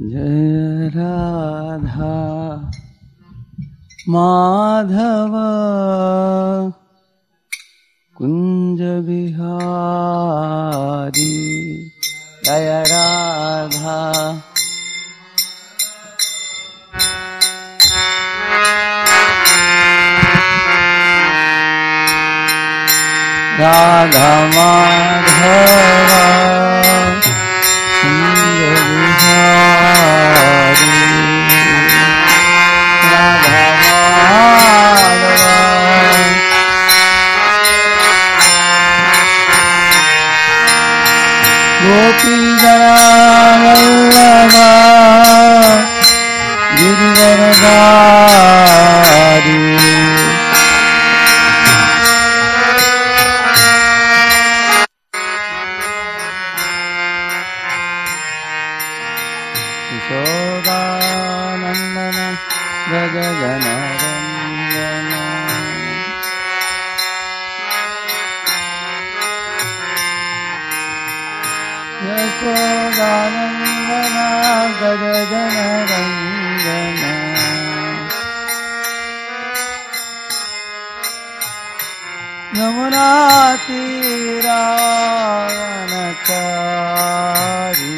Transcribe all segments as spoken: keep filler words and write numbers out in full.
जय राधा माधव कुंज बिहारी जय राधा राधा माधव कुंज बिहारी राधा माधव गोपी वल्लभा गिरिवरधारी यशोदानंदन व्रज जनरंजन यशोदानंदन व्रज जनरंजन यमुना तीरावनचारी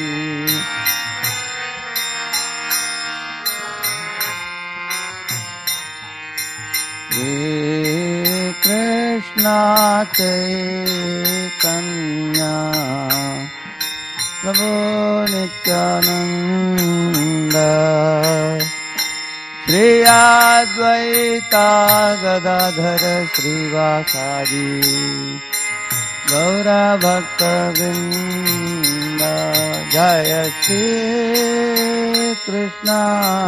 कृष्णा चैतन्या प्रभु नित्यानंद श्री अद्वैता गदाधर श्रीवासादि गौरा भक्तवृंद जय श्री कृष्णा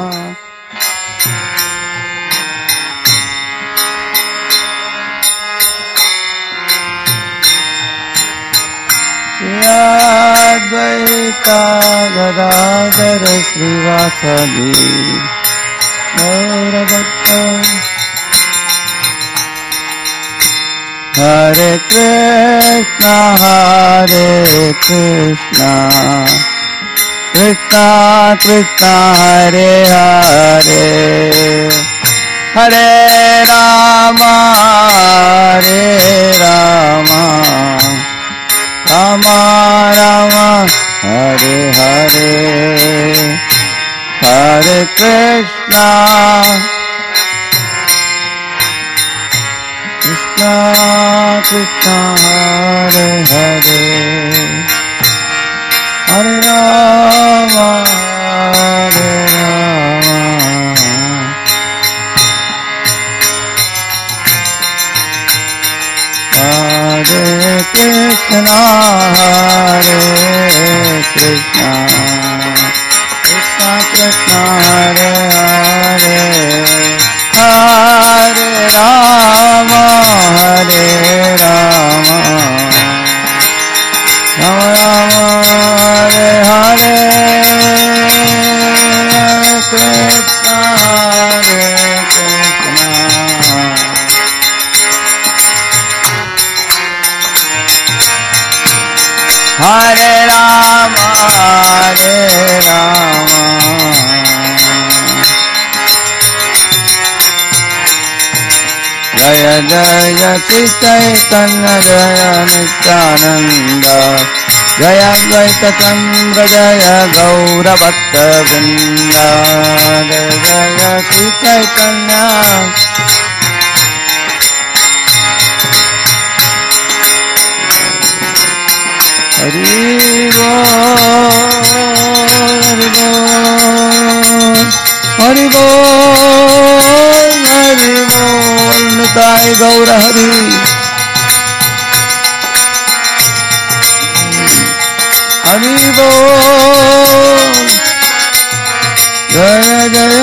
अद्वैता गदाधर श्रीवासादि गौर भक्त हरे कृष्णा हरे कृष्णा कृष्णा कृष्णा हरे हरे हरे राम हरे राम राम राम हरे हरे हरे कृष्णा कृष्णा कृष्णा हरे हरे हरे राम हरे राम हरे कृष्णा हरे कृष्णा कृष्णा कृष्णा हरे हरे हरे राम हरे राम राम राम हरे हरे कृष्णा हरे कृष्णा हरे राम हरे राम जय जय श्री चैतन्य जय नित्यानंद जय अद्वैत चंद्र जय गौर भक्त वृंद जय जय श्री चैतन्य हरि बोल हरि बोल हरि बोल निताय गौर हरि हरि बोल जय जय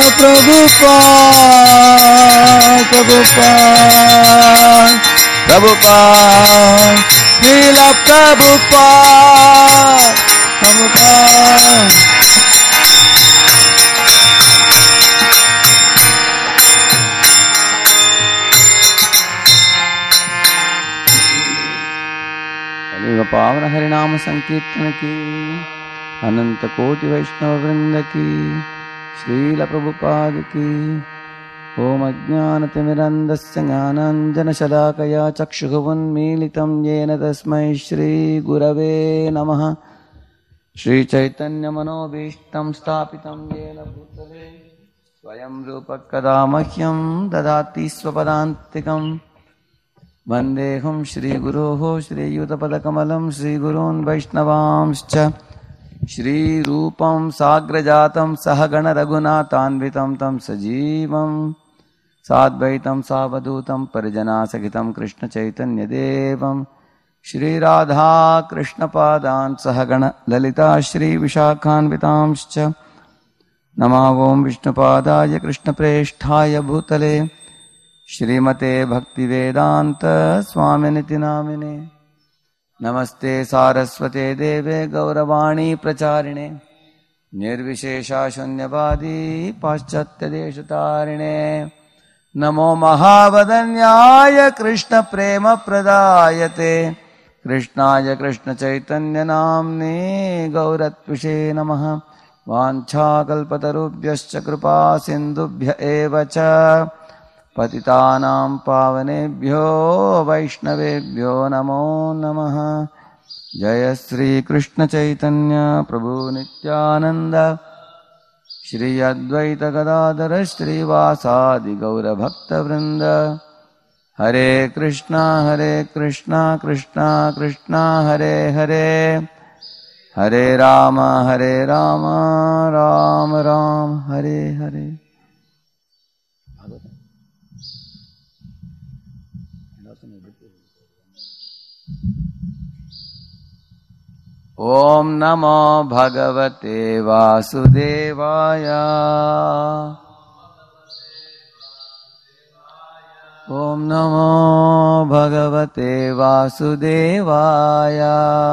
प्रभुपाद प्रभुपाद प्रभुपाद श्रीला प्रभुपाद प्रभुपाद पावन हरिनाम संकीर्तन की अनंत कोटि वैष्णव वृंद की, श्रील प्रभुपाद की। ओम अज्ञानतिमिरन्धस्य ज्ञानाञ्जनशलाकया चक्षुः उन्मीलितं येन तस्मै श्रीगुरवे नमः। श्रीचैतन्यमनोभीष्टं स्थापितं येन भूतले स्वयं रूपः कदा मह्यं ददाति स्वपदान्तिकम्। वन्देऽहं श्रीगुरोः श्रीयुतपदकमलं श्रीगुरून् वैष्णवांश्च। श्रीरूपं साग्रजातं सहगण रघुनाथान्वितं तं सजीवं साद्वैतं सावधूतं परिजनासहितं कृष्णचैतन्यदेवं श्रीराधा कृष्णपादान् सहगण ललिता श्रीविशाखान्वितांश्च। नमो ॐ विष्णुपादाय कृष्णप्रेष्ठाय भूतले श्रीमते भक्तिवेदान्त स्वामिनिति नामिने। नमस्ते सारस्वते देवे गौरवाणी प्रचारिणे निर्विशेषा शून्यवादी पाश्चात्यदेशतारिणे। नमो महावदन्याय कृष्ण प्रेम प्रदायते कृष्णाय कृष्ण चैतन्य नाम्ने गौरत्विषे नमः। वाञ्छाकल्पतरुभ्यश्च कृपा सिन्धुभ्य एव च पतितानां पावनेभ्यो वैष्णवेभ्यो नमो नमः। जय श्री कृष्ण चैतन्य प्रभु नित्यानंद श्री अद्वैत गदाधर श्रीवासादि गौर भक्त वृंद। हरे कृष्णा हरे कृष्णा कृष्णा कृष्णा हरे हरे, हरे राम हरे राम राम राम हरे हरे। ओम नमो भगवते वासुदेवाय। ओम नमो भगवते वासुदेवाय।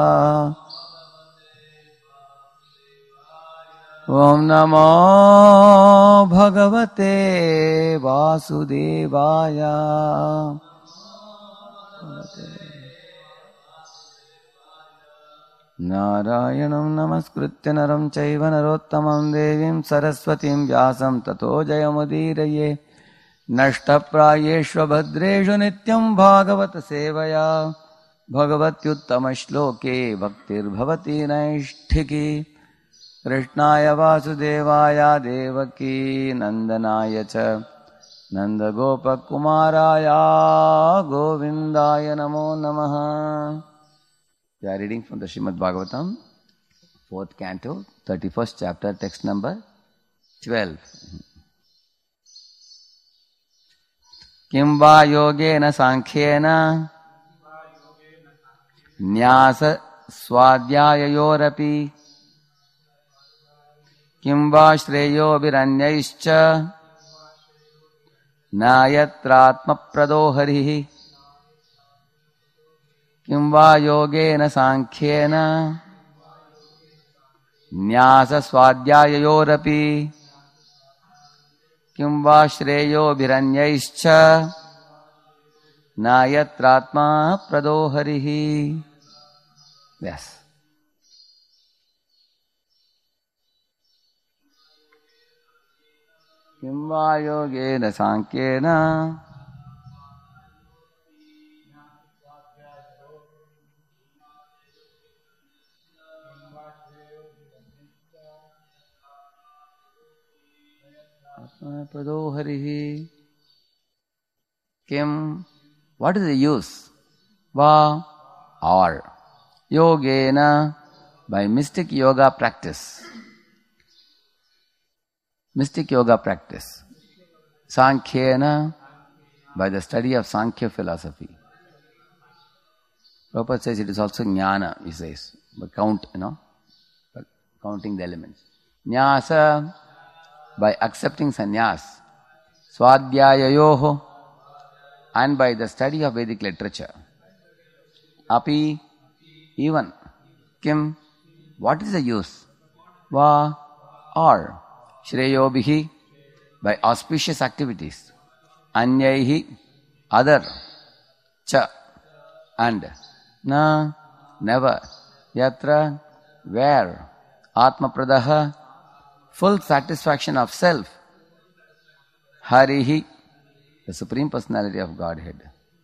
ओम नमो भगवते वासुदेवाय। नारायणं नमस्कृत्य नरं चैव नरोत्तमं देवीं सरस्वतीं व्यासं ततो जयमुदीरये। नष्टप्रायेषु भद्रेषु नित्यं भागवत सेवया भगवत्युत्तमश्लोके भक्तिर्भवति नैष्ठिकी। कृष्णाय वासुदेवाय देवकी नन्दनाय च नन्दगोपकुमाराय गोविन्दाय नमो नमः। We are reading from the Srimad Bhagavatam, fourth canto, thirty-first chapter, text number twelve. Kim va yogena sankhena nyasa swadhyayorapi kim va shreyo viranyaischa nayatratma pradoharihi। किं वा योगेन सांख्येन न्यास स्वाध्याययोरपि किं वा श्रेयोभिरन्यैश्च न यत्रात्मा प्रदो हरिः। Yes. किं वा योगेन सांख्येन Prado Harihi. Kim, what is the use? Va, or yogena, by mystic yoga practice. Mystic yoga practice. Sankhyena, by the study of Sankhya philosophy. Prabhupada says it is also jnana, he says, but count, you know, but counting the elements. Nyasa, by accepting sannyas, swadhyayayoho, and by the study of Vedic literature. Api, even. Kim, what is the use? Va, or. Shreyobihi, by auspicious activities. Anyaihi, other. Cha, and. Na, never. Yatra, where. Atma Pradaha, full satisfaction of self. Harihi, the Supreme Personality of Godhead.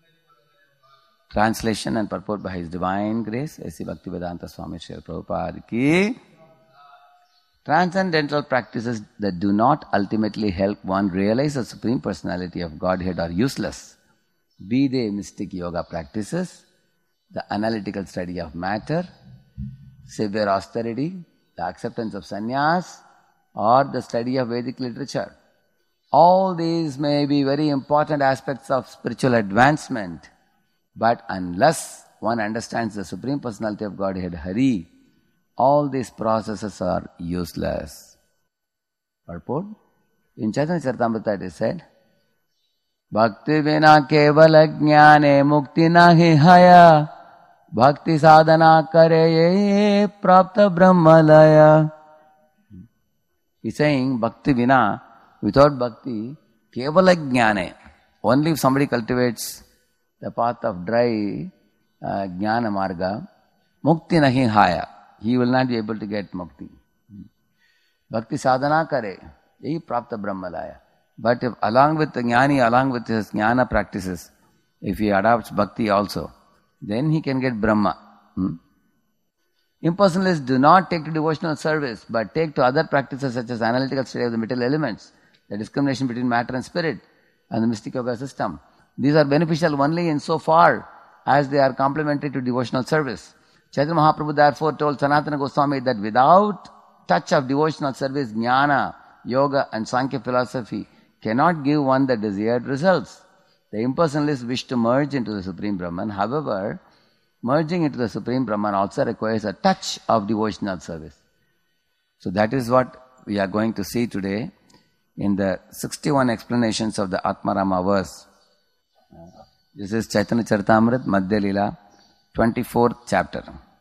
Translation and purport by His Divine Grace, A C Bhaktivedanta Swami Srila Prabhupada ki. Transcendental practices that do not ultimately help one realize the Supreme Personality of Godhead are useless. Be they mystic yoga practices, the analytical study of matter, severe austerity, the acceptance of sannyas, or the study of Vedic literature. All these may be very important aspects of spiritual advancement, but unless one understands the Supreme Personality of Godhead, Hari, all these processes are useless. Purport? In Chaitanya Charitamrita it is said, Bhakti vina kevala jnane mukti nahi haya, bhakti sadhana kare prapta brahmalaya. He is saying, Bhakti vina, without bhakti, kevala jnane. Only if somebody cultivates the path of dry uh, jnana marga, mukti nahi haya. He will not be able to get mukti. Bhakti sadhana kare, yahi prapta brahmalaya. But if along with the jnani, along with his jnana practices, if he adopts bhakti also, then he can get Brahma. Hmm? Impersonalists do not take to devotional service, but take to other practices such as analytical study of the material elements, the discrimination between matter and spirit, and the mystic yoga system. These are beneficial only insofar as they are complementary to devotional service. Chaitanya Mahaprabhu therefore told Sanatana Goswami that without touch of devotional service, jnana, yoga and Sankhya philosophy cannot give one the desired results. The impersonalists wish to merge into the Supreme Brahman. However, merging into the Supreme Brahman also requires a touch of devotional service. So that is what we are going to see today in the sixty-one explanations of the Atmarama verse. This is Chaitanya Charitamrita, Madhya Lila, twenty-fourth chapter.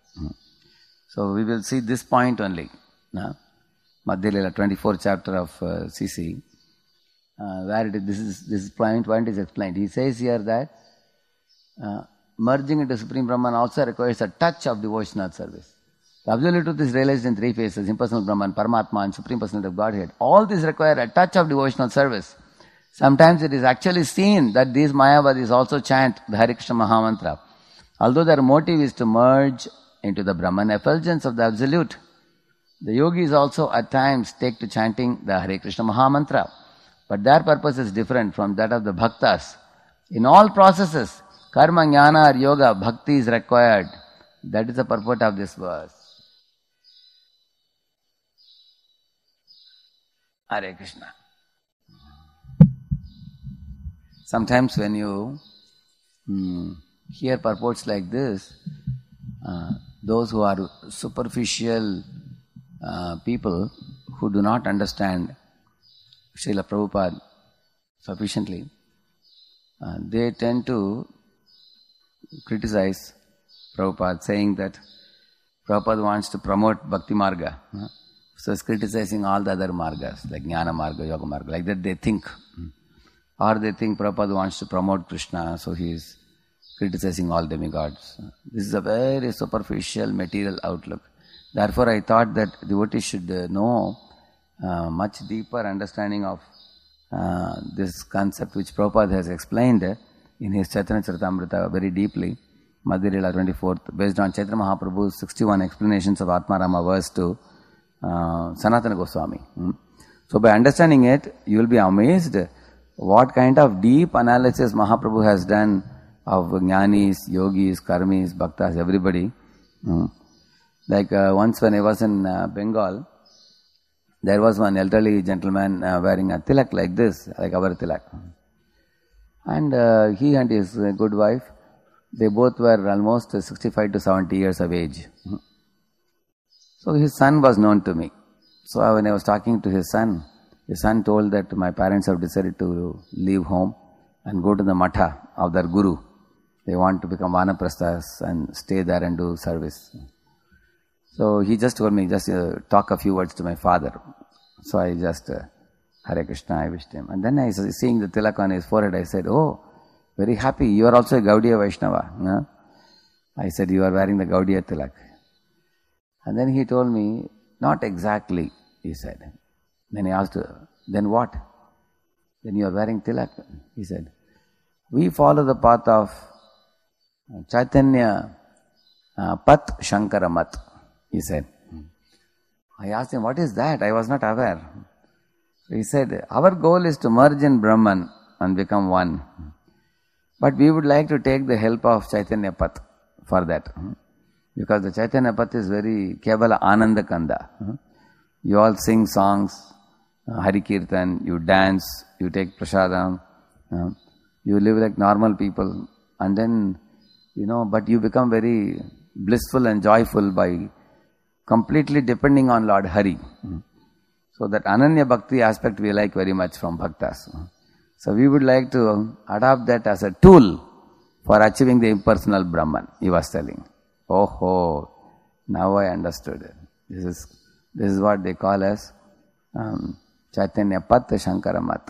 So we will see this point only. Madhya Lila, twenty-fourth chapter of uh, C C. Uh, where it is, this is this point point is explained. He says here that uh, merging into Supreme Brahman also requires a touch of devotional service. The absolute truth is realized in three phases: impersonal Brahman, Paramatma, and Supreme Personality of Godhead. All these require a touch of devotional service. Sometimes it is actually seen that these Mayavadis also chant the Hare Krishna Mahamantra, although their motive is to merge into the Brahman effulgence of the Absolute. The yogis also at times take to chanting the Hare Krishna Mahamantra, but their purpose is different from that of the bhaktas. In all processes, karma, jnana or yoga, bhakti is required. That is the purport of this verse. Hare Krishna. Sometimes when you hmm, hear purports like this, uh, those who are superficial uh, people who do not understand Srila Prabhupada sufficiently, uh, they tend to criticize Prabhupada, saying that Prabhupada wants to promote Bhakti Marga. Uh, so he's criticizing all the other margas, like Jnana Marga, Yoga Marga, like that they think. Or they think Prabhupada wants to promote Krishna, so he is criticizing all demigods. This is a very superficial material outlook. Therefore I thought that devotees should know uh, much deeper understanding of uh, this concept which Prabhupada has explained in his Chaitanya Charitamrita very deeply, Madhya Lila twenty-fourth, based on Chaitanya Mahaprabhu's sixty-one explanations of Atmarama verse to uh, Sanatana Goswami. Hmm? So by understanding it, you will be amazed what kind of deep analysis Mahaprabhu has done of jnanis, yogis, karmis, bhaktas, everybody. Hmm. Like uh, once when I was in uh, Bengal, there was one elderly gentleman uh, wearing a tilak like this, like our tilak. And uh, he and his uh, good wife, they both were almost sixty-five to seventy years of age. Hmm. So his son was known to me. So when I was talking to his son, his son told that my parents have decided to leave home and go to the matha of their guru. They want to become vanaprasthas and stay there and do service. So he just told me, just uh, talk a few words to my father. So I just, uh, Hare Krishna, I wished him. And then I was seeing the tilak on his forehead, I said, oh, very happy, you are also a Gaudiya Vaishnava. No? I said, you are wearing the Gaudiya tilak. And then he told me, Not exactly, he said. Then he asked, then what? Then you are wearing tilak, he said. We follow the path of Chaitanya uh, Pat Shankara Mat, he said. I asked him, what is that? I was not aware. He said, our goal is to merge in Brahman and become one. But we would like to take the help of Chaitanya Path for that. Because the Chaitanya Path is very Kevala Ananda Kanda. You all sing songs, Hari Kirtan, you dance, you take prasadam, you live like normal people. And then, you know, but you become very blissful and joyful by completely depending on Lord Hari. So that Ananya Bhakti aspect we like very much from Bhaktas. So we would like to adopt that as a tool for achieving the impersonal Brahman, he was telling. Oh ho, now I understood. This is this is what they call as um, Chaitanya Pat Shankara Mat.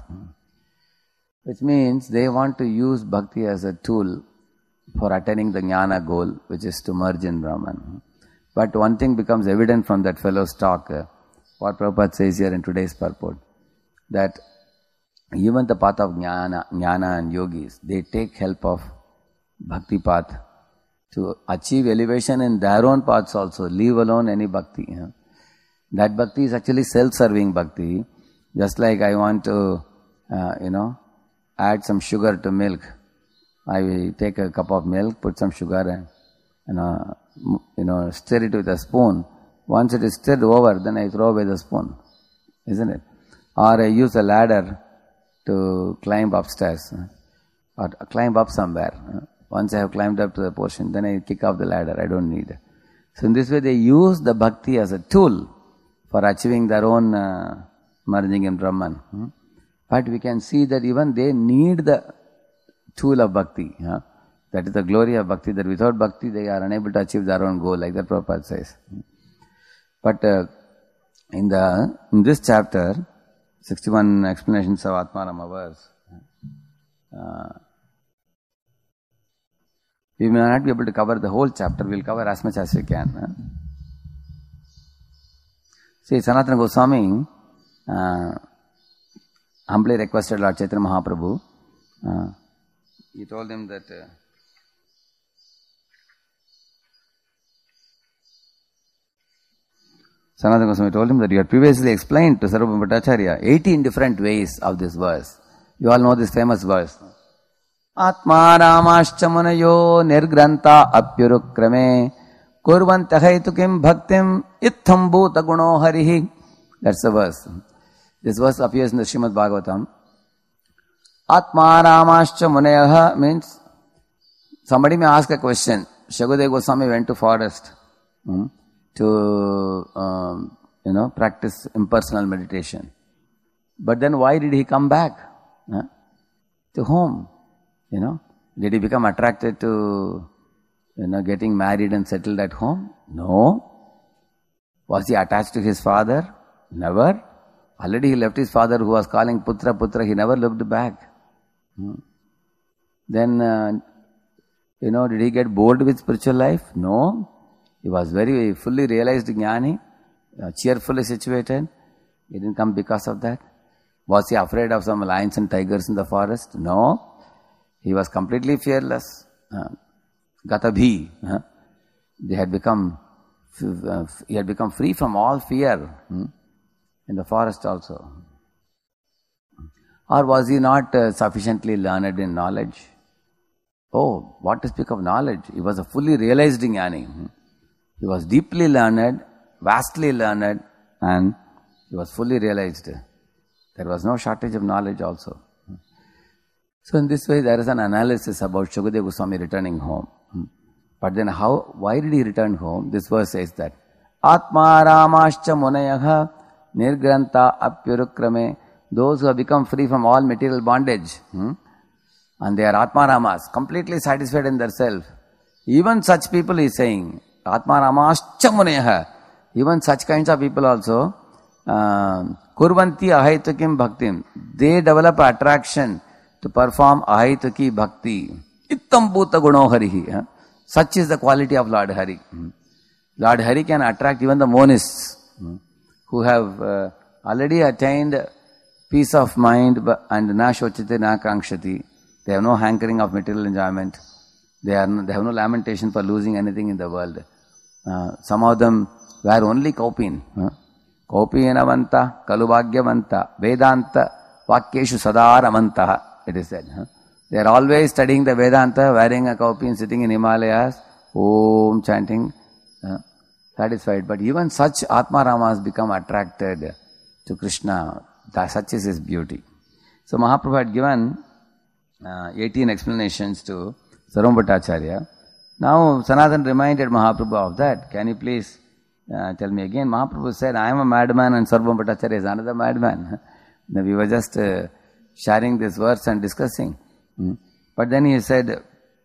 Which means they want to use Bhakti as a tool for attaining the Jnana goal, which is to merge in Brahman. But one thing becomes evident from that fellow's talk, uh, what Prabhupada says here in today's purport, that even the path of Jnana, Jnana and Yogis, they take help of Bhakti path to achieve elevation in their own paths also, leave alone any Bhakti. You know. That Bhakti is actually self-serving Bhakti. Just like I want to, uh, you know, add some sugar to milk. I will take a cup of milk, put some sugar and, you know, you know, stir it with a spoon. Once it is stirred over, then I throw away the spoon, isn't it? Or I use a ladder to climb upstairs or climb up somewhere. Once I have climbed up to the portion, then I kick off the ladder. I don't need it. So in this way, they use the bhakti as a tool for achieving their own uh, merging in Brahman. Hmm? But we can see that even they need the tool of bhakti. Huh? That is the glory of bhakti, that without bhakti they are unable to achieve their own goal, like that Prabhupada says. But uh, in the in this chapter, sixty-one explanations of Atmarama verse, uh, we may not be able to cover the whole chapter, we will cover as much as we can. Huh? See, Sanatana Goswami uh, humbly requested Lord Chaitanya Mahaprabhu. Uh, he told him that uh, Sanatana Goswami told him that you had previously explained to Sarvabhauma Bhattacharya eighteen different ways of this verse. You all know this famous verse. Atma Ramascha Munayo Nirgranta Apyurukrame Kurvantahaitu Bhaktim Itham Bhuta Guno Harihi. That's the verse. This verse appears in the Srimad Bhagavatam. Atma Ramascha Munayaha means somebody may ask a question. Shagudeva Goswami went to forest hmm, to um, you know practice impersonal meditation. But then why did he come back? Huh? To whom? You know, did he become attracted to, you know, getting married and settled at home? No. Was he attached to his father? Never. Already he left his father who was calling Putra, Putra. He never looked back. Hmm. Then, uh, you know, did he get bored with spiritual life? No. He was very fully realized Jnani, uh, cheerfully situated. He didn't come because of that. Was he afraid of some lions and tigers in the forest? No. He was completely fearless. Uh, Gatabhi. Uh, they had become, uh, he had become free from all fear hmm, in the forest also. Or was he not uh, sufficiently learned in knowledge? Oh, what to speak of knowledge? He was a fully realized Jnani. Hmm. He was deeply learned, vastly learned, and he was fully realized. There was no shortage of knowledge also. So in this way, there is an analysis about Shukadeva Goswami returning home. But then how, why did he return home? This verse says that, Atma Ramascha Munayaha Nirgranta Apyurukrame, those who have become free from all material bondage, hmm? and they are Atma Ramas, completely satisfied in their self. Even such people, he is saying, Atma Ramascha Munayaha, even such kinds of people also, Kurvanti Ahaitukim Bhaktim, they develop attraction to perform Ahaituki Bhakti. Ittam Bhuta Guno Harihi. Such is the quality of Lord Hari. Lord Hari can attract even the monists. hmm, who have uh, already attained peace of mind and na shochite na kangshati. They have no hankering of material enjoyment. They, are no, they have no lamentation for losing anything in the world. Uh, some of them were only kaupin. Huh? Kaupinavanta, kalubhagyavanta, Vedanta, vakyeshu sadaramanta, it is said. Huh? They are always studying the Vedanta, wearing a kaupin, sitting in Himalayas, Om chanting, uh, satisfied. But even such Atmaramas become attracted to Krishna. That, such is his beauty. So Mahaprabhu had given uh, eighteen explanations to Sarvam Bhattacharya. Now Sanatana reminded Mahaprabhu of that. Can you please uh, tell me again? Mahaprabhu said, I am a madman and Sarvam Bhattacharya is another madman. Now we were just uh, sharing this verse and discussing. Hmm. But then he said,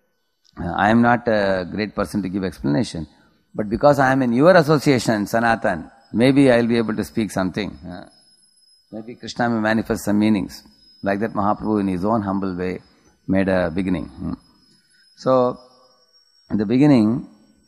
I am not a great person to give explanation. But because I am in your association, Sanatan, maybe I will be able to speak something. Uh, maybe Krishna may manifest some meanings. Like that Mahaprabhu in his own humble way made a beginning. Hmm. So, in the beginning,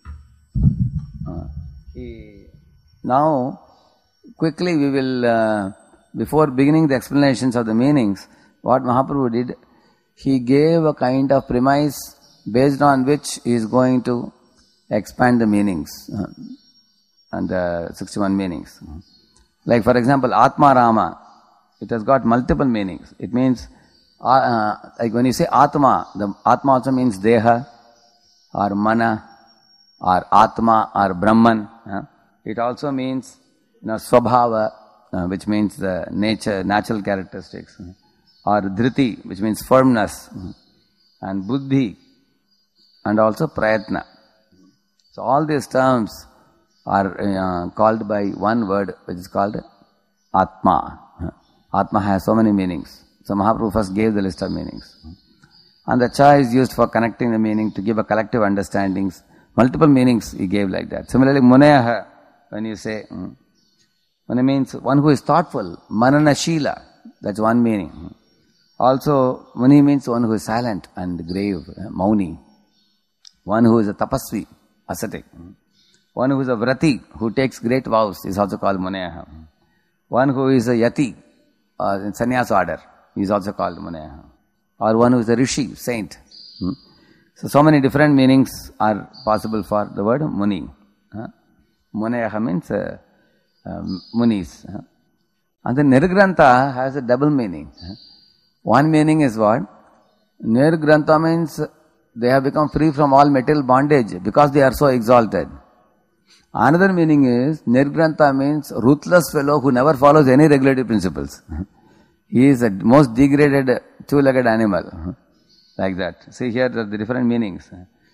uh, he, now quickly we will, uh, before beginning the explanations of the meanings, what Mahaprabhu did, he gave a kind of premise based on which he is going to expand the meanings uh, and the sixty-one meanings. Like for example, Atma Rama, it has got multiple meanings. It means, uh, uh, like when you say Atma, the Atma also means Deha, or Mana, or Atma, or Brahman. Uh, it also means, you know, Swabhava, uh, which means the nature, natural characteristics, uh, or Dhriti, which means firmness, uh, and Buddhi, and also Prayatna. So all these terms are uh, called by one word, which is called Atma. Atma has so many meanings. So Mahaprabhu first gave the list of meanings. And the cha is used for connecting the meaning to give a collective understandings. Multiple meanings he gave like that. Similarly, Muneha, when you say, Mune means one who is thoughtful, Mananashila, that's one meaning. Also, Muni means one who is silent and grave, Mauni. One who is a tapasvi, ascetic. One who is a vrati, who takes great vows, is also called Muneha. One who is a yati, uh, in sannyas order, is also called Muneha. Or one who is a rishi, saint. Hmm? So, so many different meanings are possible for the word Muni. Huh? Muneha means uh, uh, Munis. Huh? And the Nirgrantha has a double meaning. Huh? One meaning is what? Nirgrantha means they have become free from all material bondage because they are so exalted. Another meaning is, Nirgrantha means ruthless fellow who never follows any regulative principles. He is the most degraded two-legged animal. Like that. See here the different meanings.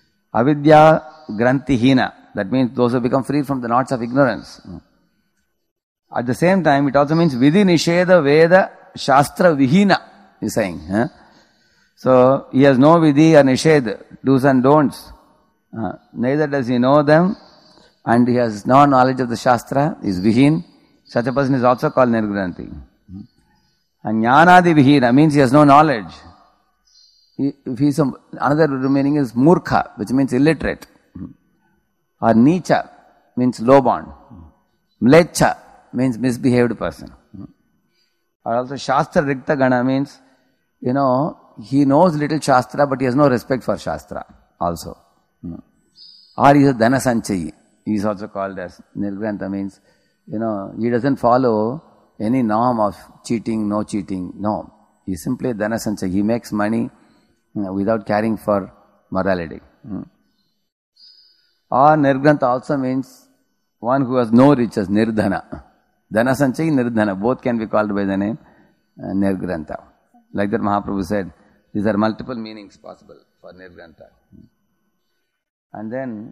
Avidya Grantihina, that means those who become free from the knots of ignorance. At the same time, it also means Vidhi Nisheda Veda Shastra Vihina, he is saying. Huh? So, he has no Vidhi or Nisheda, do's and don'ts. Uh, neither does he know them, and he has no knowledge of the Shastra, is Vihin. Such a person is also called Nirgranti. And Jnanadi Vihina means he has no knowledge. He, if he is a, another meaning is Murkha, which means illiterate. Or Nicha means low born. Mlecha means misbehaved person. Or also Shastra Rikta Gana means, you know, he knows little Shastra but he has no respect for Shastra also. Or he is a Dhana Sanchayi. He is also called as Nirgrantha means, you know, he doesn't follow any norm of cheating, no cheating, no. He is simply Dhana Sanchayi. He makes money you know, without caring for morality. Hmm. Or Nirgrantha also means one who has no riches, Nirdhana. Dhana Sanchayi, Nirdhana, both can be called by the name uh, Nirgrantha. Like that Mahaprabhu said, these are multiple meanings possible for Nirgrantha. And then,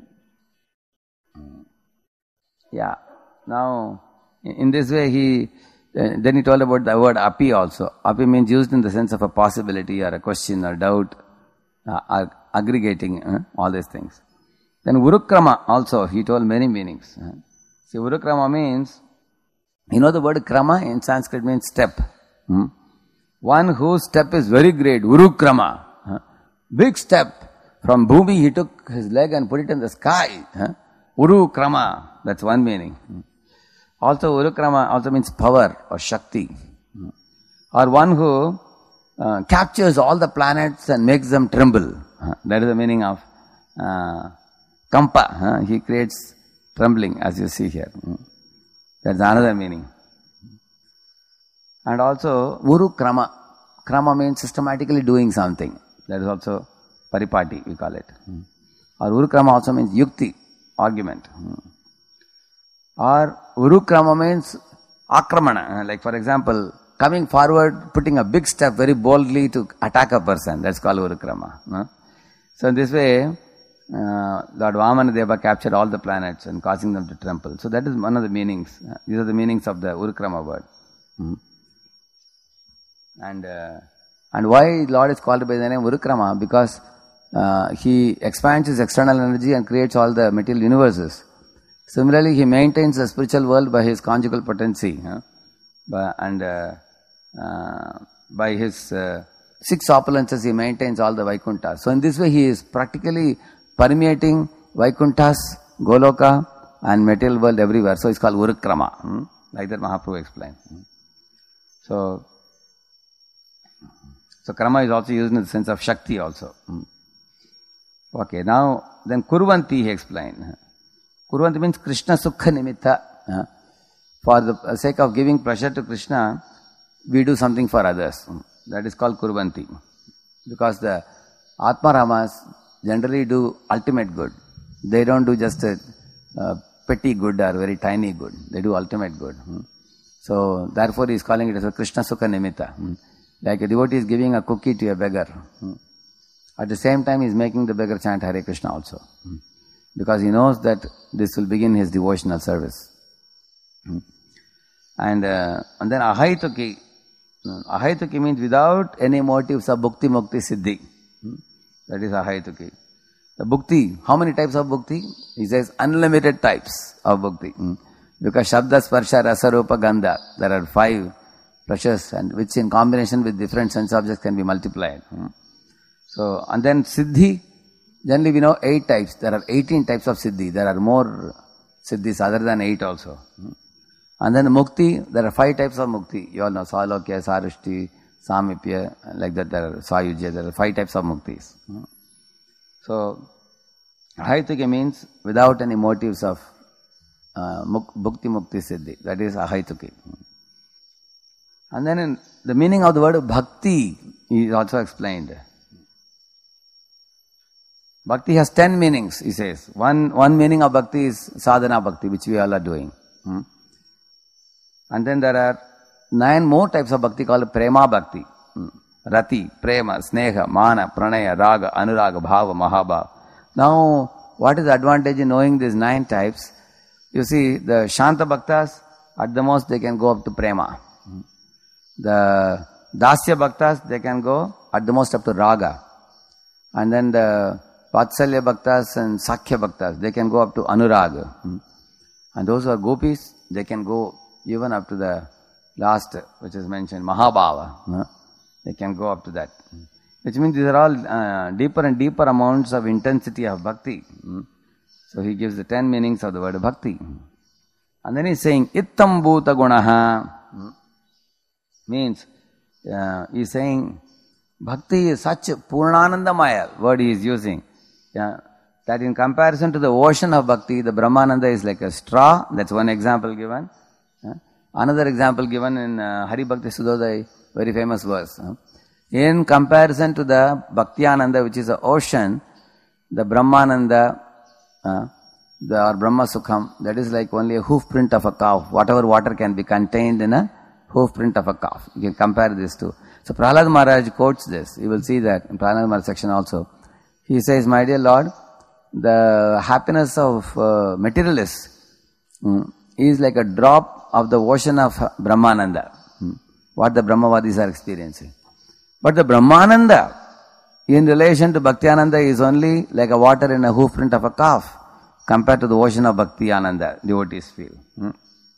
yeah, now in this way he, then he told about the word api also. Api means used in the sense of a possibility or a question or doubt, uh, or aggregating uh, all these things. Then Urukrama also, he told many meanings. Uh. See, Urukrama means, you know the word krama in Sanskrit means step. Hmm? One whose step is very great, Urukrama. Uh. Big step. From Bhumi he took his leg and put it in the sky. Uh. Urukrama, that's one meaning. Hmm. Also, Urukrama also means power or Shakti. Or one who uh, captures all the planets and makes them tremble. That is the meaning of uh, Kampa. He creates trembling, as you see here. That's another meaning. And also, Urukrama. Krama means systematically doing something. That is also Paripati, we call it. Or Urukrama also means Yukti, argument. Or Urukrama means Akramana. Like for example, coming forward, putting a big step very boldly to attack a person. That's called Urukrama. So in this way, uh, Lord Vamanadeva captured all the planets and causing them to tremble. So that is one of the meanings. These are the meanings of the Urukrama word. Hmm. And uh, and why Lord is called by the name Urukrama? Because uh, he expands his external energy and creates all the material universes. Similarly, he maintains the spiritual world by his conjugal potency. Huh? By, and uh, uh, by his uh, six opulences, he maintains all the Vaikunthas. So in this way, he is practically permeating Vaikunthas, Goloka, and material world everywhere. So it's called Urukrama. Hmm? Like that Mahaprabhu explained. Hmm? So, so Krama is also used in the sense of Shakti also. Hmm? Okay, now then Kurvanti he explained. Kurvanti means Krishna Sukha Nimitta. Uh, for the sake of giving pleasure to Krishna, we do something for others. That is called Kurvanti. Because the Atma Ramas generally do ultimate good. They don't do just a uh, petty good or very tiny good. They do ultimate good. Hmm. So therefore he is calling it as a Krishna Sukha Nimitta. Hmm. Like a devotee is giving a cookie to a beggar. Hmm. At the same time he is making the beggar chant Hare Krishna also. Hmm. Because he knows that this will begin his devotional service. Hmm. And uh, and then Ahaituki. Ahaituki means without any motives of bhukti mukti siddhi. Hmm. That is Ahaituki. The bhukti, how many types of bhukti? He says unlimited types of bhukti. Hmm. Because Shabda, Sparsha, Rasa, Rupa, Gandha, there are five precious and which in combination with different sense objects can be multiplied. Hmm. So, and then siddhi, generally we know eight types. There are eighteen types of siddhi. There are more siddhis other than eight also. Hmm. And then mukti, there are five types of mukti. You all know Salokya, Sarushti, Samipya, like that there are Sayujya, there are five types of muktis. Hmm. So, Ahaituki means without any motives of uh, bhukti mukti siddhi. That is Ahaituki. And then in the meaning of the word bhakti is also explained. Bhakti has ten meanings, he says. One, one meaning of bhakti is sadhana bhakti, which we all are doing. Hmm? And then there are nine more types of bhakti called prema bhakti. Hmm. Rati, prema, sneha, mana, pranaya, raga, anuraga, bhava, mahabhava. Now, what is the advantage in knowing these nine types? You see, the Shanta Bhaktas, at the most they can go up to prema. Hmm. The Dasya Bhaktas, they can go at the most up to raga. And then the Vatsalya Bhaktas and Sakhya Bhaktas, they can go up to Anuraga. Hmm. And those who are gopis, they can go even up to the last, which is mentioned, Mahabhava. Hmm. They can go up to that. Hmm. Which means these are all uh, deeper and deeper amounts of intensity of bhakti. Hmm. So he gives the ten meanings of the word bhakti. And then he's saying, Ittam Bhuta Gunaha. Hmm. Means, uh, he's saying, bhakti is such a Purnanandamaya, word he is using. Yeah, that in comparison to the ocean of bhakti, the Brahmananda is like a straw. That's one example given. Yeah. Another example given in uh, Hari Bhakti Sudodai, very famous verse. Uh, in comparison to the Bhaktiyananda, which is the ocean, the Brahmananda, uh, the or Brahma Sukham, that is like only a hoof print of a calf. Whatever water can be contained in a hoof print of a calf. You can compare this to. So Prahlad Maharaj quotes this. You will see that in Prahlad Maharaj section also. He says, my dear Lord, the happiness of uh, materialists mm, is like a drop of the ocean of Brahmananda. Mm, what the Brahmavadis are experiencing. But the Brahmananda, in relation to Bhaktiyananda, is only like a water in a hoof print of a calf compared to the ocean of Bhaktiyananda, devotees feel. Mm.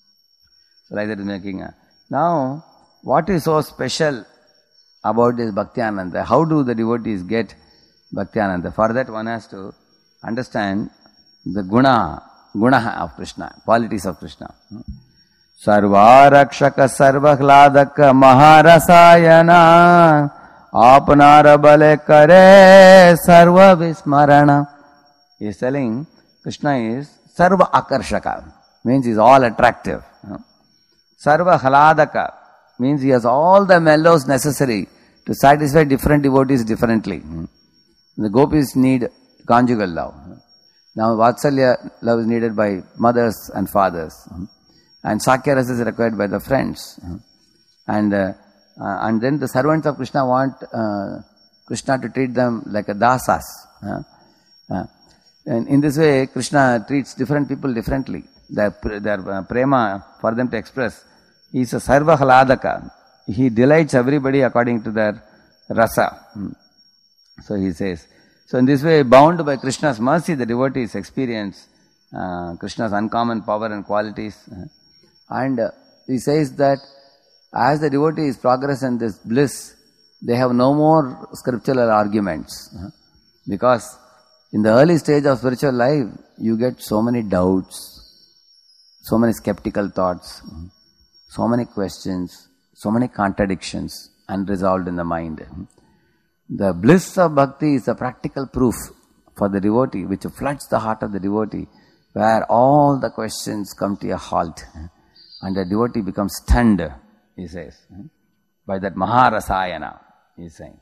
So like that is making a... Now, what is so special about this Bhaktiyananda? How do the devotees get Bhaktiyananda? For that one has to understand the guna, guna of Krishna, qualities of Krishna. Sarvarakshaka sarvahladaka maharasayana apnara bale kare sarva vismarana. He is telling Krishna is sarva akarshaka, means he is all attractive. Sarva hladaka means he has all the mellows necessary to satisfy different devotees differently. The gopis need conjugal love. Now Vatsalya love is needed by mothers and fathers. And Sakya rasa is required by the friends. And uh, uh, and then the servants of Krishna want uh, Krishna to treat them like a dasas. Uh, uh, and in this way, Krishna treats different people differently. Their, their uh, prema for them to express. He is a sarva hladaka. He delights everybody according to their rasa. Hmm. So he says. So in this way, bound by Krishna's mercy, the devotees experience uh, Krishna's uncommon power and qualities. Uh, and uh, he says that as the devotees progress in this bliss, they have no more scriptural arguments. Uh, because in the early stage of spiritual life, you get so many doubts, so many skeptical thoughts, so many questions, so many contradictions unresolved in the mind. The bliss of bhakti is a practical proof for the devotee, which floods the heart of the devotee, where all the questions come to a halt, and the devotee becomes stunned, he says, by that maharasayana, he is saying.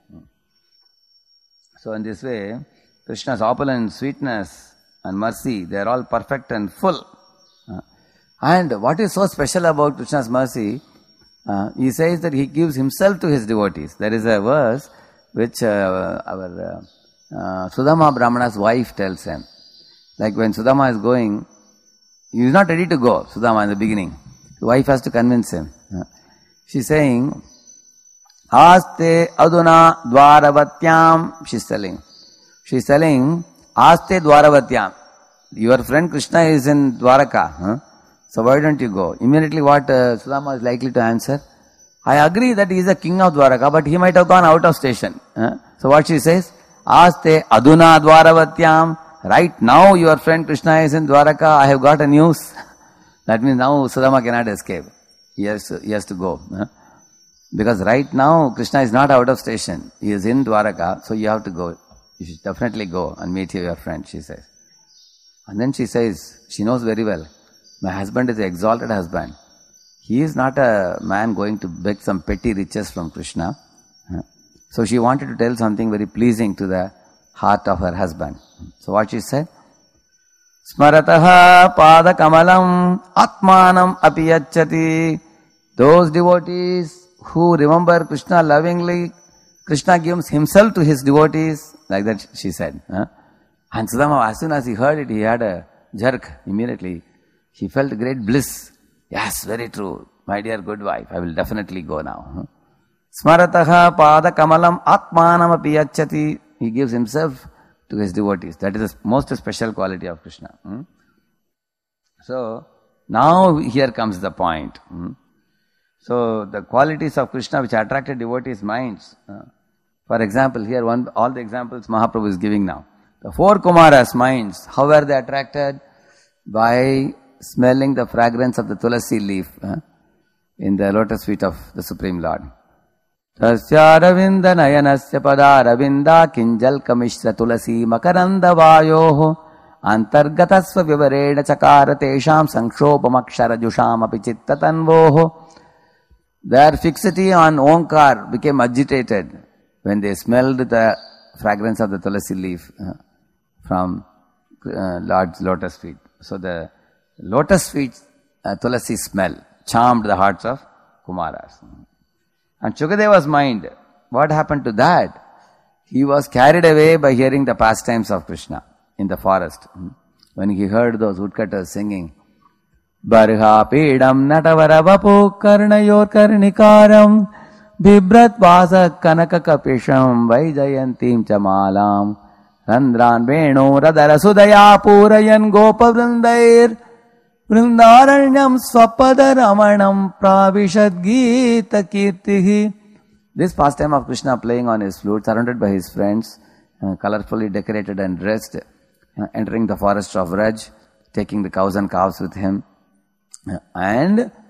So in this way, Krishna's opulence, sweetness and mercy, they are all perfect and full. And what is so special about Krishna's mercy, uh, he says that he gives himself to his devotees. There is a verse which uh, our uh, uh, Sudama Brahmana's wife tells him. Like when Sudama is going, he is not ready to go, Sudama in the beginning. The wife has to convince him. Uh, she is saying, Aste aduna dvaravatyam, she is telling. She is telling, Aste dvaravatyam. Your friend Krishna is in Dwaraka. Huh? So why don't you go? Immediately what uh, Sudama is likely to answer? I agree that he is the king of Dwaraka, but he might have gone out of station. Huh? So what she says? Aste aduna dvaravatyam. Right now your friend Krishna is in Dwaraka, I have got a news. That means now Sudama cannot escape. He has to, he has to go. Huh? Because right now Krishna is not out of station. He is in Dwaraka, so you have to go. You should definitely go and meet your friend, she says. And then she says, she knows very well, my husband is an exalted husband. He is not a man going to beg some petty riches from Krishna. So she wanted to tell something very pleasing to the heart of her husband. So what she said? Smarataha pada kamalam atmanam api yacchati. Those devotees who remember Krishna lovingly, Krishna gives himself to his devotees. Like that she said. And Sudama, as soon as he heard it, he had a jerk immediately. He felt great bliss. Yes, very true. My dear good wife, I will definitely go now. Smarataha pada kamalam atmanam api yacchati. He gives himself to his devotees. That is the most special quality of Krishna. So, now here comes the point. So, the qualities of Krishna which attracted devotees' minds. For example, here one all the examples Mahaprabhu is giving now. The four Kumaras' minds, how were they attracted? By smelling the fragrance of the tulasi leaf uh, in the lotus feet of the Supreme Lord. Tasya ravinda nayanasya pada ravinda kinjal kamishra tulasi makaranda vayoho antargatasva vivarena chakara tesham sankshopamakshara jusham api chitta tanvoho. Their fixity on Omkar became agitated when they smelled the fragrance of the tulasi leaf uh, from uh, Lord's lotus feet. So the lotus feet uh, tulasi smell charmed the hearts of Kumaras. And Shukadeva's mind, what happened to that? He was carried away by hearing the pastimes of Krishna in the forest. When he heard those woodcutters singing, Barha Pedam Natavara Vapu Karnayor Karnikaram Bibrat Vasa Kanaka Kapisham Vaijayantim Chamalam Randran Venu Radara Sudaya Purayan Gopa Vrindair Vrindaranyam Swapada Ramanam Pravishad Gita Kirtihi. This pastime of Krishna playing on his flute, surrounded by his friends, uh, colorfully decorated and dressed, uh, entering the forest of Raj, taking the cows and calves with him, uh, and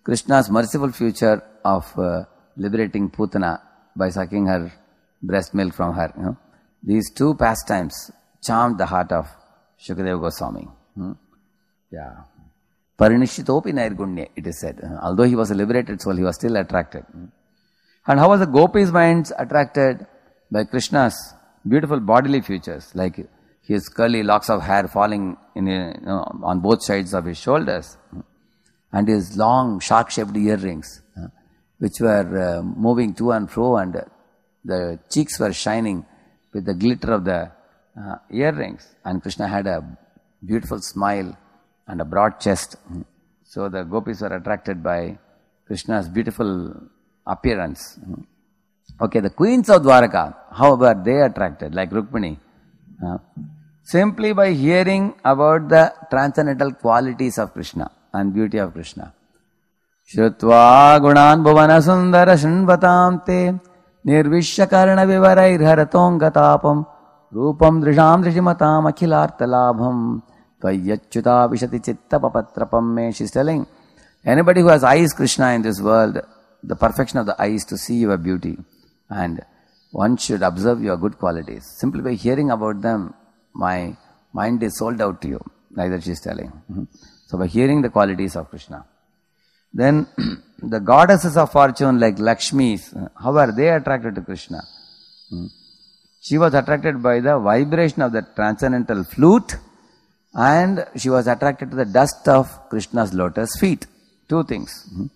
Krishna's merciful future of uh, liberating Putana by sucking her breast milk from her. You know, these two pastimes charmed the heart of Shukadeva Goswami. Hmm? Yeah. Parinishitopi Nairgunya, it is said. Uh, although he was a liberated soul, he was still attracted. Hmm? And how was the gopis' minds attracted? By Krishna's beautiful bodily features, like his curly locks of hair falling in a, you know, on both sides of his shoulders, and his long shark-shaped earrings, uh, which were uh, moving to and fro, and uh, the cheeks were shining with the glitter of the uh, earrings. And Krishna had a beautiful smile and a broad chest. So the gopis were attracted by Krishna's beautiful appearance. Okay, the queens of Dwaraka, how were they attracted? Like Rukmini. Uh, simply by hearing about the transcendental qualities of Krishna and beauty of Krishna. Shrutva gunan bhuvana sundara shinvatam te nirvishya karna vivarair haratonga tapam rupam drisham drishimatam akhilartha labham tvayyachyuta vishati chitta papatrapam me. She is telling, anybody who has eyes Krishna in this world, the perfection of the eyes to see your beauty, and one should observe your good qualities. Simply by hearing about them, my mind is sold out to you, like that she is telling. Mm-hmm. So by hearing the qualities of Krishna. Then the goddesses of fortune like Lakshmi, how are they attracted to Krishna? Mm-hmm. She was attracted by the vibration of the transcendental flute, and she was attracted to the dust of Krishna's lotus feet. Two things. Mm-hmm.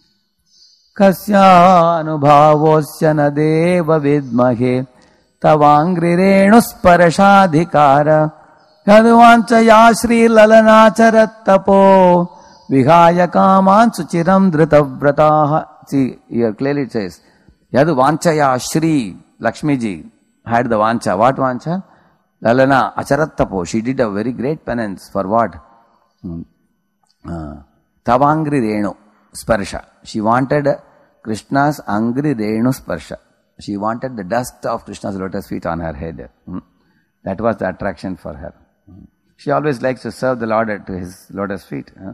Kasya anubhavosya na deva vidmahe tavangri renusparashadhikara yaduvanchaya shri lalanacharat-tapo vihaya kaman suchiram dhritavrataha. See, here clearly it says, yaduvanchaya shri Lakshmi ji had the vancha. What vancha? Lalana acharat-tapo. She did a very great penance for what? Uh, Tavangri renu sparsha. She wanted Krishna's angri renu sparsha. She wanted the dust of Krishna's lotus feet on her head. Hmm. That was the attraction for her. Hmm. She always likes to serve the Lord at his lotus feet. Huh?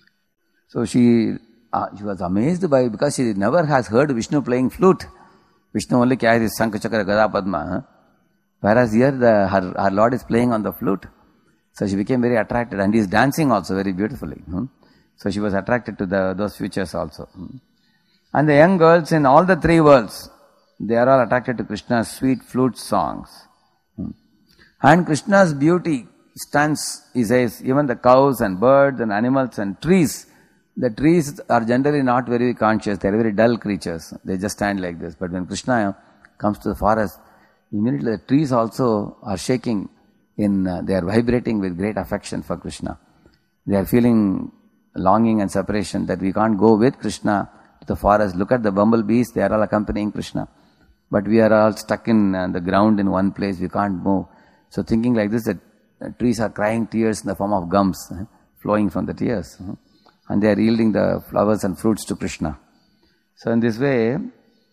So she uh, she was amazed by, because she never has heard Vishnu playing flute. Vishnu only carries his Shankha Chakra Gada Padma. Huh? Whereas here the, her, her Lord is playing on the flute. So she became very attracted, and he is dancing also very beautifully. Hmm. So she was attracted to the, those features also. Hmm. And the young girls in all the three worlds, they are all attracted to Krishna's sweet flute songs. Hmm. And Krishna's beauty stands, he says, even the cows and birds and animals and trees. The trees are generally not very conscious, they are very dull creatures. They just stand like this. But when Krishna comes to the forest, immediately the trees also are shaking in, uh, they are vibrating with great affection for Krishna. They are feeling longing and separation, that we can't go with Krishna to the forest. Look at the bumblebees, they are all accompanying Krishna. But we are all stuck in uh, the ground in one place, we can't move. So thinking like this, that uh, trees are crying tears in the form of gums, uh, flowing from the tears. Uh, and they are yielding the flowers and fruits to Krishna. So in this way, uh,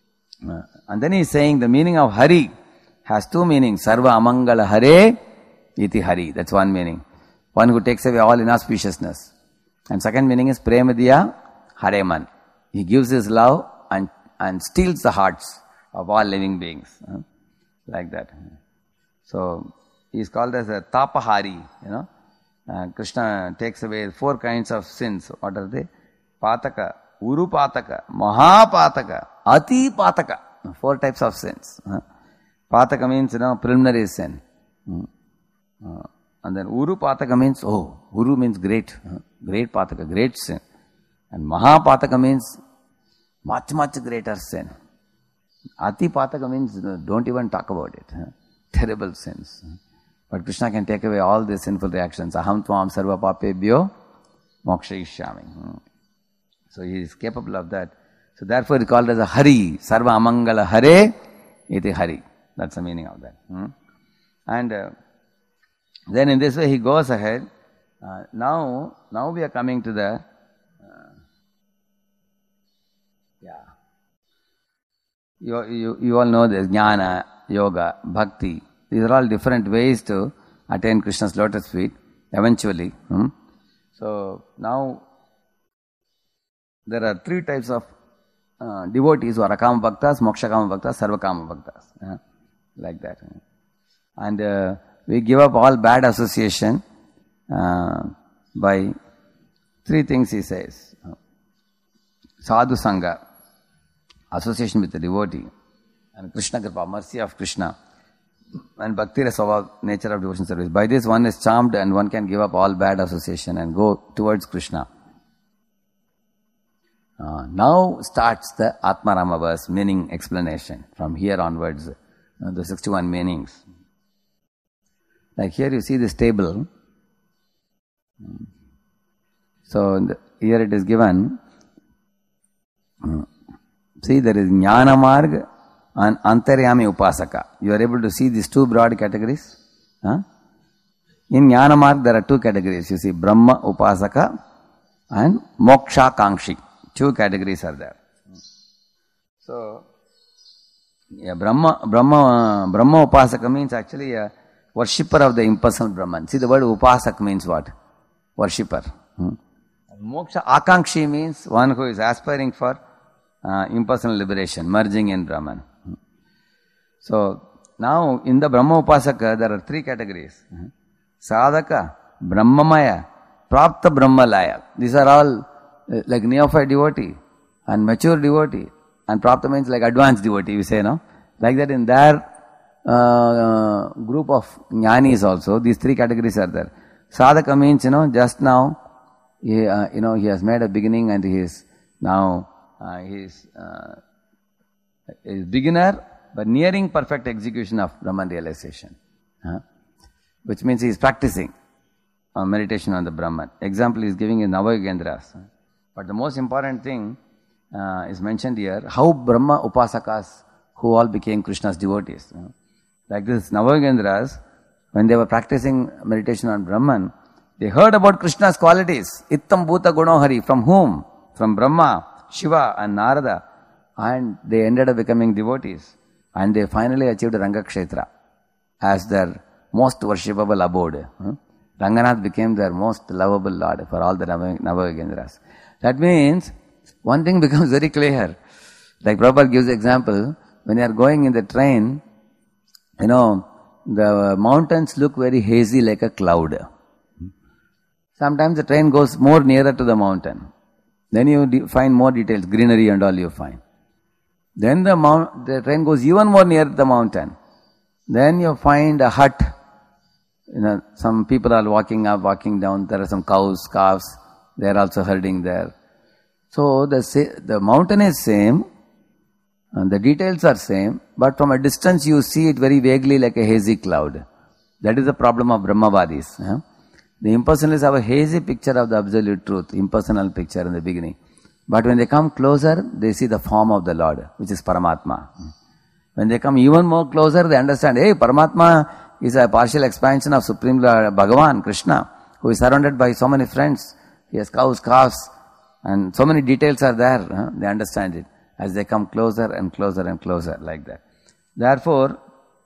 and then he is saying the meaning of Hari has two meanings. Sarva amangala hare iti Hari. That's one meaning. One who takes away all inauspiciousness. And second meaning is Premadiya Hareman. He gives his love and, and steals the hearts of all living beings. Uh, like that. So, he is called as a Tapahari, you know. Uh, Krishna takes away four kinds of sins. What are they? Pataka, Uru Pataka, Maha Pataka, Ati Pataka. Four types of sins. Uh, Pataka means, you know, preliminary sin. Uh, uh, and then Uru Pataka means, oh, Uru means great. Uh, great Pataka, great sin. And Maha Pataka means much, much greater sin. Ati Pataka means, you know, don't even talk about it. Uh, terrible sins. Uh, But Krishna can take away all these sinful reactions. Aham tvam sarva papebhyo mokshayishyami. So he is capable of that. So therefore he is called as a Hari. Sarva amangala hare iti Hari. That's the meaning of that. And uh, then in this way he goes ahead. Uh, now, now we are coming to the uh, yeah. You, you, you all know this Jnana, Yoga, Bhakti. These are all different ways to attain Krishna's lotus feet, eventually. Hmm? So, now, there are three types of uh, devotees who are Akama Bhaktas, Moksha Kama Bhaktas, Sarva Kama Bhaktas. Uh, like that. And uh, we give up all bad association uh, by three things he says. Sadhu Sangha, association with the devotee, and Krishna Kripa, mercy of Krishna, and Bhakti Rasava, nature of devotion service. By this one is charmed and one can give up all bad association and go towards Krishna. Uh, now starts the Atmarama verse meaning explanation. From here onwards, uh, the sixty-one meanings. Like here you see this table. So the, here it is given. See, there is Jnana Marg and Antaryami Upasaka. You are able to see these two broad categories. Huh? In Jnana Marg there are two categories. You see Brahma Upasaka and Moksha Kankshi. Two categories are there. So, yeah, Brahma, Brahma, Brahma Upasaka means actually a worshipper of the impersonal Brahman. See, the word Upasak means what? Worshipper. Hmm. Moksha Akankshi means one who is aspiring for uh, impersonal liberation, merging in Brahman. Hmm. So, now in the Brahma Upasaka there are three categories. Hmm. Sadhaka, Brahmamaya, Prapta Brahmalaya. These are all like neophyte devotee and mature devotee, and Prapta means like advanced devotee, we say, no? Like that in their uh, uh, group of jnanis also, these three categories are there. Sadhaka means, you know, just now, he, uh, you know, he has made a beginning and he is now, uh, he is, uh, is beginner, but nearing perfect execution of Brahman realization. Huh? Which means he is practicing uh, meditation on the Brahman. Example he is giving is Navayogendras. But the most important thing uh, is mentioned here, how Brahma Upasakas who all became Krishna's devotees. You know. Like this, Navayogendras, when they were practicing meditation on Brahman, they heard about Krishna's qualities. Ittam Bhuta Gunohari. From whom? From Brahma, Shiva and Narada. And they ended up becoming devotees. And they finally achieved Rangakshetra as their most worshipable abode. Hmm? Ranganath became their most lovable lord for all the Navayogendras. That means, one thing becomes very clear. Like Prabhupada gives example, when you are going in the train, you know, the mountains look very hazy like a cloud. Sometimes the train goes more nearer to the mountain. Then you de- find more details, greenery and all you find. Then the, mount, the train goes even more near to the mountain. Then you find a hut. You know, some people are walking up, walking down. There are some cows, calves. They are also herding there. So the the mountain is same, and the details are same, but from a distance you see it very vaguely like a hazy cloud. That is the problem of Brahmavadis. Yeah? The impersonalists have a hazy picture of the absolute truth, impersonal picture in the beginning. But when they come closer, they see the form of the Lord, which is Paramatma. When they come even more closer, they understand, hey, Paramatma is a partial expansion of Supreme Lord Bhagavan, Krishna, who is surrounded by so many friends. He has cows, calves, and so many details are there. Huh? They understand it as they come closer and closer and closer, like that. Therefore,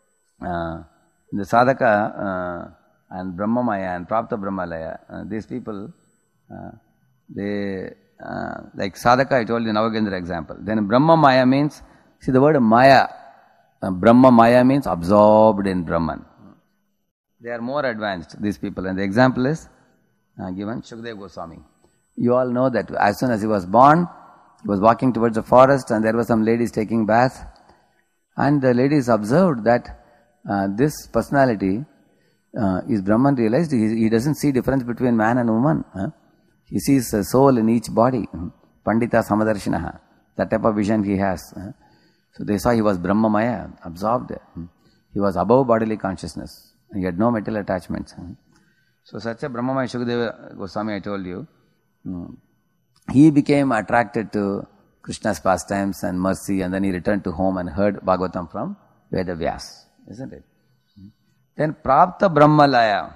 uh, the Sadhaka uh, and Brahmamaya and Prapta Brahmalaya, uh, these people, uh, they, uh, like Sadhaka, I told you Navagendra example. Then Brahmamaya means, see the word Maya, uh, Brahmamaya means absorbed in Brahman. They are more advanced, these people. And the example is uh, given Shukadeva Goswami. You all know that as soon as he was born, he was walking towards the forest and there were some ladies taking bath. And the ladies observed that uh, this personality uh, is Brahman realized. He, he doesn't see difference between man and woman. Huh? He sees a soul in each body. Pandita Samadarshinaha. That type of vision he has. Huh? So they saw he was Brahmamaya, absorbed. He was above bodily consciousness. He had no material attachments. So such a Brahmamaya Shukadeva Goswami, I told you, he became attracted to Krishna's pastimes and mercy, and then he returned to home and heard Bhagavatam from Veda Vyas, isn't it? Then Prapta Brahmalaya,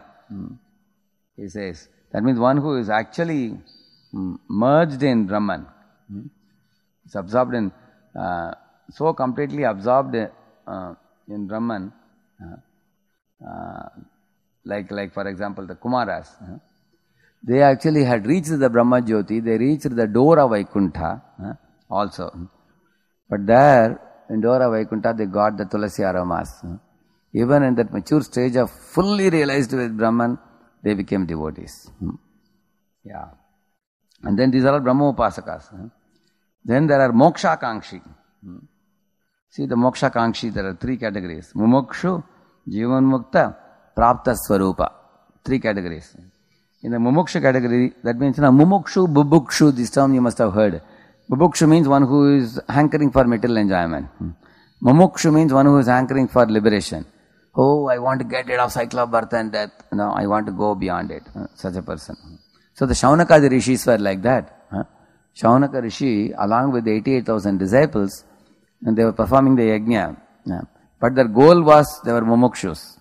he says, that means one who is actually merged in Brahman. It's absorbed in, uh, so completely absorbed uh, in Brahman, uh, uh, like, like for example the Kumaras. Uh, they actually had reached the Brahma Jyoti, they reached the door of Vaikuntha uh, also. But there, in door of Vaikuntha, they got the Tulasi aromas. Uh, even in that mature stage of fully realized with Brahman, they became devotees. Uh, yeah. And then these are all Brahma Upasakas. Uh, then there are Moksha Kankshi. Uh, see the Moksha Kankshi, there are three categories. Mumukshu, Jivan Mukta, Prapta Swarupa. Three categories. In the Mumukshu category, that means, you know, Mumukshu, Bubukshu, this term you must have heard. Bubukshu means one who is hankering for material enjoyment. Mumukshu means one who is hankering for liberation. Oh, I want to get rid of cycle of birth and death. No, I want to go beyond it. Such a person. So the Shaunaka rishis were like that. Shaunaka rishi, along with the eighty-eight thousand disciples, and they were performing the yajna. But their goal was, they were mumukshus.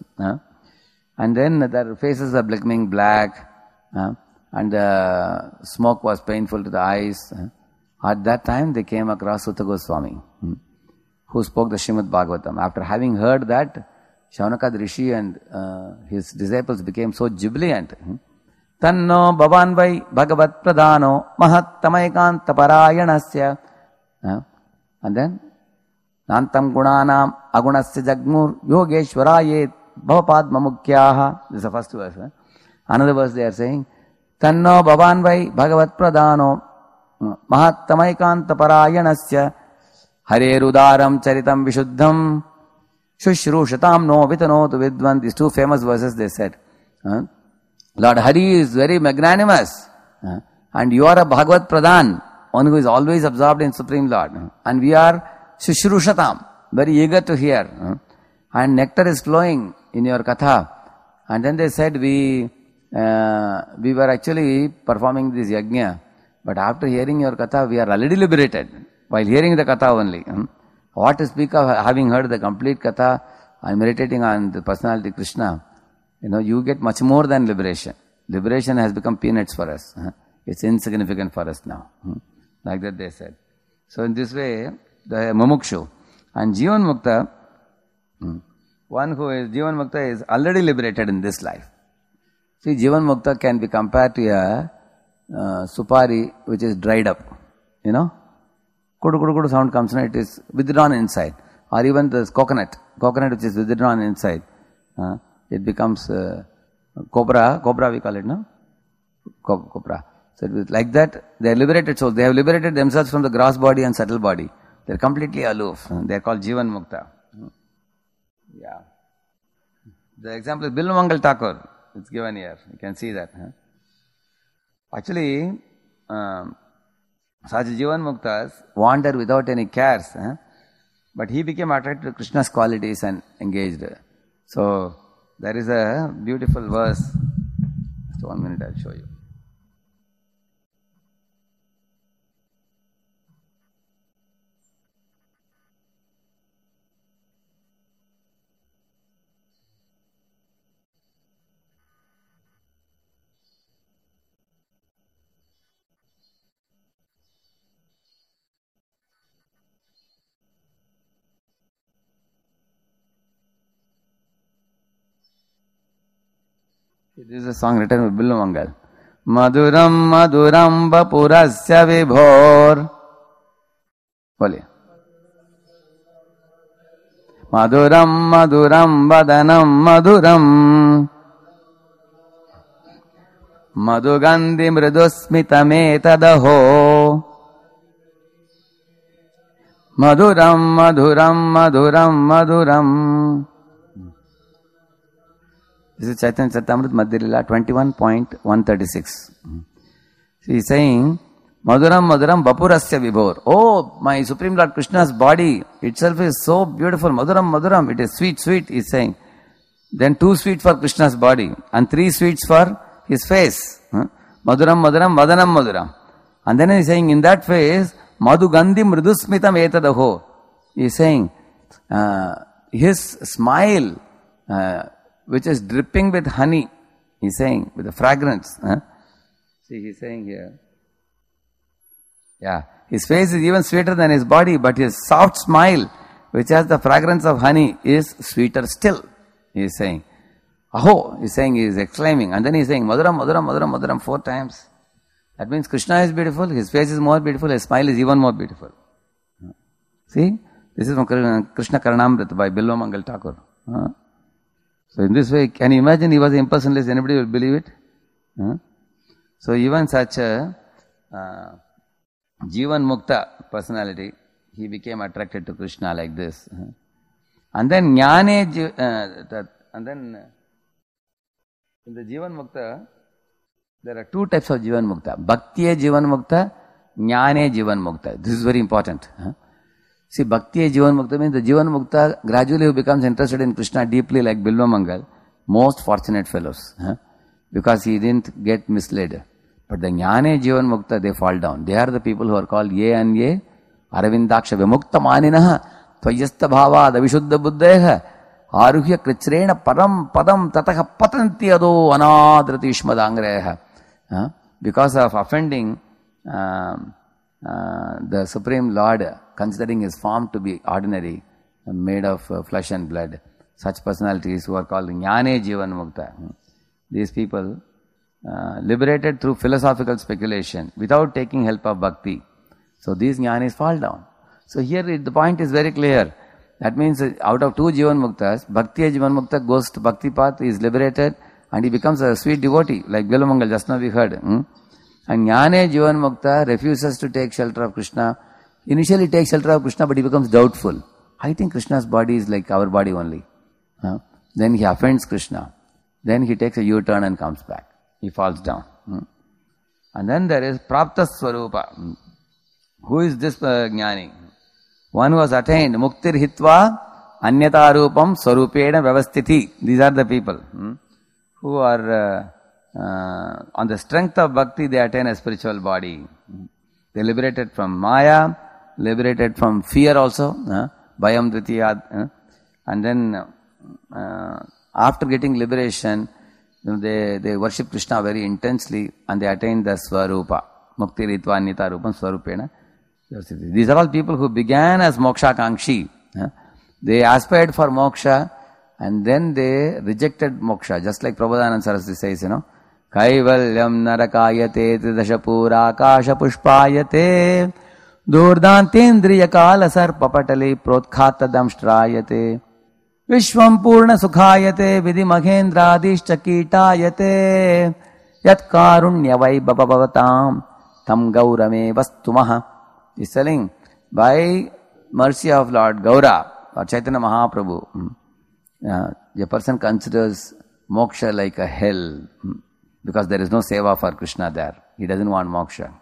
And then their faces were becoming black. Uh, and the smoke was painful to the eyes. Uh, at that time, they came across Sutta Goswami, hmm, who spoke the Srimad Bhagavatam. After having heard that, Shaunaka Rishi and uh, his disciples became so jubilant. Hmm. Tanno Bhavan Vai Bhagavat Pradhano Mahattamaikanta Parayanasya. Uh, and then, Nantam Gunanam Agunasya Jagmur Yogeshwarayet Bhavapadma Mukhyaha. This is the first verse. Eh? Another verse they are saying, Tanno Bhavan Vai Bhagavat Pradhano Mahattamaikanta Parayanasya Harerudaram Charitam Vishuddham Shushrushatam No Vitanotu Vidvan. These two famous verses they said. Uh, Lord Hari is very magnanimous. Uh, and you are a Bhagavat Pradhan, one who is always absorbed in Supreme Lord. Uh, and we are Shushrushatam, very eager to hear. Uh, and nectar is flowing in your katha. And then they said, we uh, we were actually performing this yajna, but after hearing your katha, we are already liberated while hearing the katha only. Hmm? What to speak of having heard the complete katha and meditating on the personality Krishna? You know, you get much more than liberation. Liberation has become peanuts for us. Huh? It's insignificant for us now. Hmm? Like that they said. So in this way, the Mumukshu and Jivan Mukta, hmm, one who is Jivan Mukta is already liberated in this life. See, Jivan Mukta can be compared to a uh, supari which is dried up. You know? Kudu kudu kudu sound comes and it is withdrawn inside. Or even the coconut. Coconut which is withdrawn inside. Uh, it becomes uh, cobra. Cobra we call it, no? Co- cobra. So it is like that, they are liberated souls. They have liberated themselves from the gross body and subtle body. They are completely aloof. They are called Jivan Mukta. Yeah. The example is Bilvamangal Thakur. It's given here. You can see that. Huh? Actually, um, such Jivan Muktas wander without any cares. Huh? But he became attracted to Krishna's qualities and engaged. So, there is a beautiful verse. Just one minute, I'll show you. This is a song written by Bilvamangal. Maduram Maduram Vapurasya Vibhor. Bole. Maduram Maduram Vadanam Maduram. Madhugandhi Mridusmitametadaho. Maduram Maduram Maduram Maduram. This is Chaitanya Charitamrita Madhya Lila twenty-one point one thirty-six. He is saying, Maduram Maduram Vapurasya Vibhor. Oh, my Supreme Lord Krishna's body itself is so beautiful. Maduram Maduram, it is sweet, sweet, he is saying. Then two sweet for Krishna's body and three sweets for his face. Maduram Maduram Vadanam Maduram. And then he is saying, in that face, Madhugandhi Mridusmitam Etadaho. He is saying, uh, his smile, uh, which is dripping with honey, he is saying, with the fragrance. Huh? See, he is saying here. Yeah, his face is even sweeter than his body, but his soft smile, which has the fragrance of honey, is sweeter still, he is saying. Aho, he's saying, he's exclaiming, and then he's saying, Maduram, Maduram, Maduram, Maduram, four times. That means Krishna is beautiful, his face is more beautiful, his smile is even more beautiful. See, this is from Krishna Karanamrita by Bilva Mangal Thakur. So in this way, can you imagine he was impersonalist, anybody will believe it? So even such a uh, Jivan Mukta personality, he became attracted to Krishna like this. And then Jnane, uh, that, and then uh, in the Jivan Mukta, there are two types of Jivan Mukta. Bhaktiya Jivan Mukta, Jnane Jivan Mukta. This is very important. Huh? See, Bhaktiya Jivan Mukta means the Jivan Mukta gradually who becomes interested in Krishna deeply like Bilva Mangal. Most fortunate fellows. Huh? Because he didn't get misled. But the Jnane Jivan Mukta, they fall down. They are the people who are called Ye and Ye, Aravindaksha Vimukta Maninaha, Tvayasta Bhava, Davishuddha Buddheha, Aruhya Krichrena Param Padam Tataha Patanti Ado Anadrati Ishmadangreha. Uh, because of offending um, uh, the Supreme Lord, considering his form to be ordinary, uh, made of uh, flesh and blood, such personalities who are called Jnane Jivan Mukta. Uh, these people uh, liberated through philosophical speculation without taking help of bhakti. So these jnanis fall down. So here it, the point is very clear. That means uh, out of two Jivan Muktas, Bhaktiya Jivan Mukta goes to Bhakti path, is liberated, and he becomes a sweet devotee, like Bilva Mangal, just now we heard. Hmm? And Jnane Jivan Mukta refuses to take shelter of Krishna. Initially takes shelter of Krishna, but he becomes doubtful. I think Krishna's body is like our body only. Huh? Then he offends Krishna. Then he takes a U-turn and comes back. He falls down. Hmm? And then there is Prapta Swarupa. Hmm? Who is this uh, Jnani? One who has attained Muktir Hitva Anyata Rupam Swarupena Vyavastiti. These are the people. Hmm? Who are uh, uh, on the strength of bhakti, they attain a spiritual body. They liberated from Maya, liberated from fear also, uh, Bhayam Dvitiyad, uh, and then uh, after getting liberation, you know, they, they worship Krishna very intensely and they attain the Swarupa, Mukti Ritva Anyata Rupam Swarupena. These are all people who began as Moksha Kankshi. Uh, they aspired for moksha, and then they rejected moksha, just like Prabodhananda Saraswati says, you know, Kaivalyam narakayate tridashapura akasha pushpayate durdantendriya kala sarpapatale protkhata damshtrayate vishvam purna sukhayate vidhi maghendradish chakitayate yat karunya vaibhavatam tam gaurame vastumaha. He's telling, by mercy of Lord Gaura, or Chaitanya Mahaprabhu, Uh, a person considers moksha like a hell because there is no seva for Krishna there. He doesn't want moksha.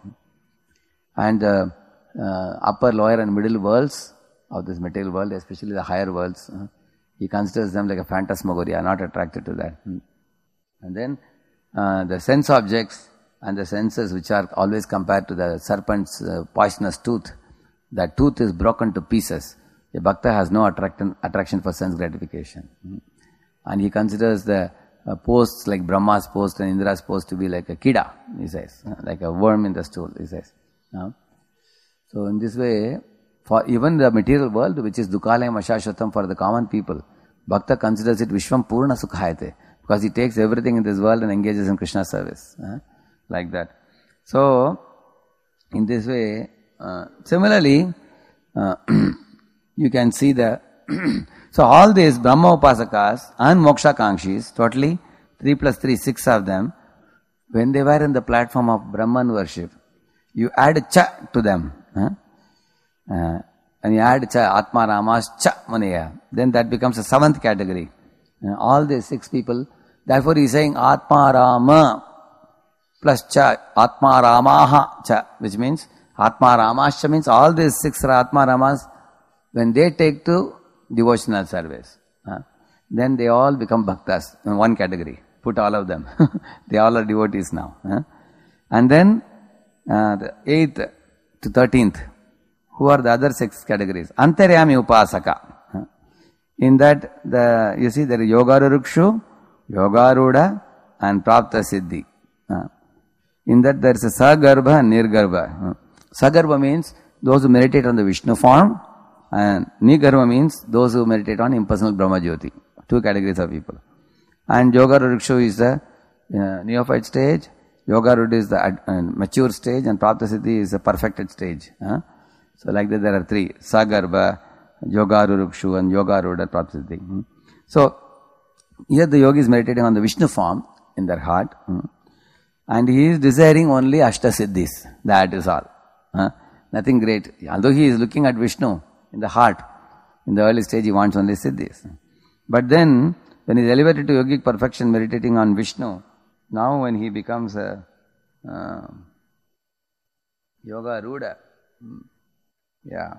And uh, uh, upper, lower and middle worlds of this material world, especially the higher worlds, uh, he considers them like a phantasmagoria, not attracted to that. And then uh, the sense objects and the senses which are always compared to the serpent's uh, poisonous tooth, that tooth is broken to pieces. A bhakta has no attraction, attraction for sense gratification. And he considers the uh, posts like Brahma's post and Indra's post to be like a kida, he says, like a worm in the stool, he says. No? So in this way, for even the material world, which is Dukhalayam Ashashvatam for the common people, bhakta considers it Vishwam Purna Sukhayate, because he takes everything in this world and engages in Krishna service. Uh, like that. So, in this way, uh, similarly, uh, you can see the, so all these Brahma Upasakas and Moksha Kankshis, totally three plus three, six of them, when they were in the platform of Brahman worship, you add cha to them. Huh? Uh, and you add cha, Atma Ramas cha Manaya. Then that becomes a seventh category. Uh, all these six people, therefore he is saying Atma Rama plus cha, Atma Ramaha cha, which means Atma Ramascha means all these six are Atma Ramas. When they take to devotional service, uh, then they all become bhaktas in one category. Put all of them. They all are devotees now. Uh. And then uh, the eighth to thirteenth, who are the other six categories? Antaryami Upasaka. Uh. In that, the you see there is Yogarukshu, Yogaruda and Prapta Siddhi. Uh. In that there is a Sagarbha and Nirgarbha. Uh. Sagarbha means those who meditate on the Vishnu form, and Nigarbha means those who meditate on impersonal Brahma Jyoti. Two categories of people. And Yogarukshu is the uh, neophyte stage, Yogarudha is the uh, mature stage, and Praptasiddhi is the perfected stage. Huh? So like that there are three, Sagarbha, Yogarukshu and Yogarudha Praptasiddhi. Hmm? So here the yogi is meditating on the Vishnu form in their heart. Hmm? And he is desiring only Ashtasiddhis. That is all. Huh? Nothing great. Although he is looking at Vishnu in the heart, in the early stage he wants only Siddhis. But then, when he is elevated to yogic perfection, meditating on Vishnu, now when he becomes a uh, Yoga Ruda, yeah.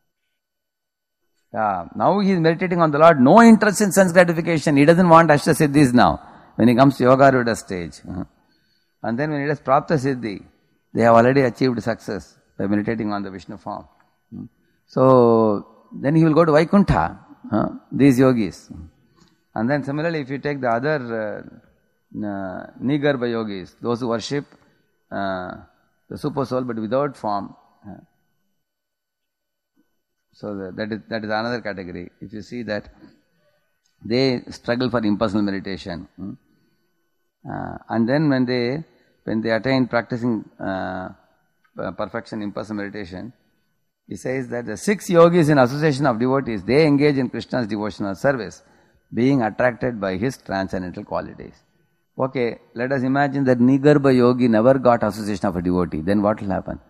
Yeah. Now he is meditating on the Lord, no interest in sense gratification. He doesn't want Ashtasiddhis now, when he comes to Yoga Ruda stage. Uh-huh. And then when it is Prapta Siddhi, they have already achieved success by meditating on the Vishnu form. So, then he will go to Vaikuntha, huh? These yogis. And then similarly, if you take the other uh, uh, Nigarbha yogis, those who worship uh, the super soul but without form, uh, so the, that is that is another category. If you see that, they struggle for impersonal meditation. Hmm? Uh, and then when they when they attain practicing uh, perfection, impersonal meditation, he says that the six yogis in association of devotees, they engage in Krishna's devotional service, being attracted by his transcendental qualities. Okay, let us imagine that Nigarbha yogi never got association of a devotee. Then what will happen?